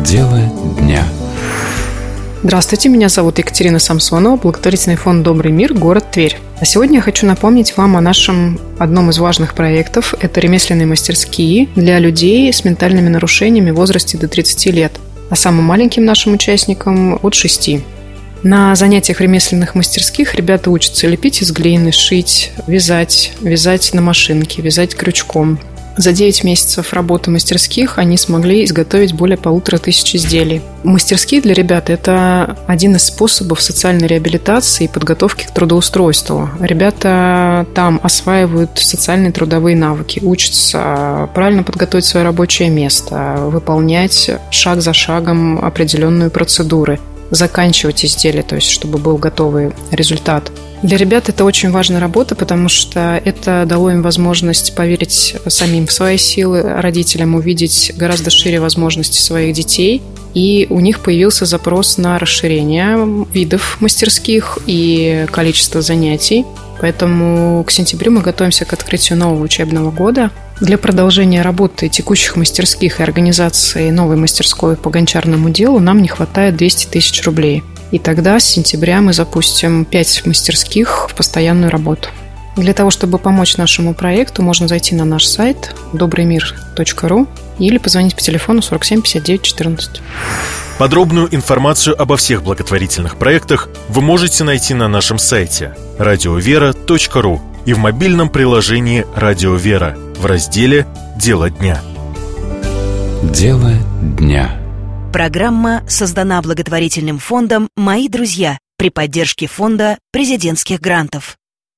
Дело дня. Здравствуйте, меня зовут Екатерина Самсонова, благотворительный фонд «Добрый мир», город Тверь. А сегодня я хочу напомнить вам о нашем одном из важных проектов. Это ремесленные мастерские для людей с ментальными нарушениями в возрасте до 30 лет, а самым маленьким нашим участникам от 6. На занятиях в ремесленных мастерских ребята учатся лепить из глины, шить, вязать на машинке, вязать крючком. За 9 месяцев работы мастерских они смогли изготовить более 1500 изделий. Мастерские для ребят – это один из способов социальной реабилитации и подготовки к трудоустройству. Ребята там осваивают социальные трудовые навыки, учатся правильно подготовить свое рабочее место, выполнять шаг за шагом определенные процедуры, заканчивать изделие, то есть чтобы был готовый результат. Для ребят это очень важная работа, потому что это дало им возможность поверить самим в свои силы, родителям увидеть гораздо шире возможности своих детей. И у них появился запрос на расширение видов мастерских и количество занятий. Поэтому к сентябрю мы готовимся к открытию нового учебного года. Для продолжения работы текущих мастерских и организации новой мастерской по гончарному делу нам не хватает 200 000 рублей. И тогда с сентября мы запустим 5 мастерских в постоянную работу. Для того, чтобы помочь нашему проекту, можно зайти на наш сайт добрыймир.ру или позвонить по телефону 47 59 14. Подробную информацию обо всех благотворительных проектах вы можете найти на нашем сайте radiovera.ru и в мобильном приложении «Радио Вера» в разделе «Дело дня». Дело дня. Программа создана благотворительным фондом «Мои друзья» при поддержке фонда президентских грантов.